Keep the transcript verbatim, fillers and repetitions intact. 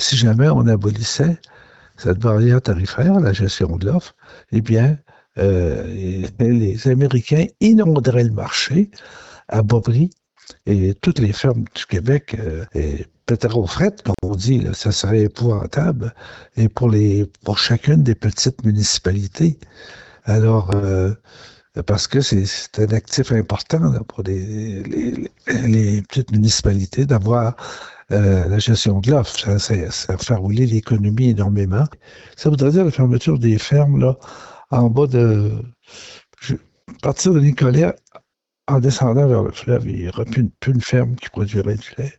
si jamais on abolissait cette barrière tarifaire, la gestion de l'offre, eh bien, euh, les Américains inonderaient le marché à bas prix et toutes les fermes du Québec, euh, et peut-être au fret, comme on dit, là, ça serait épouvantable. Et pour les pour chacune des petites municipalités. Alors, euh, parce que c'est, c'est un actif important là, pour les, les, les petites municipalités d'avoir euh, la gestion de l'offre. Ça, ça, ça fait rouler l'économie énormément. Ça voudrait dire la fermeture des fermes là, en bas de... Je, à partir de Nicolet, en descendant vers le fleuve, il n'y aura plus une, plus une ferme qui produirait du lait.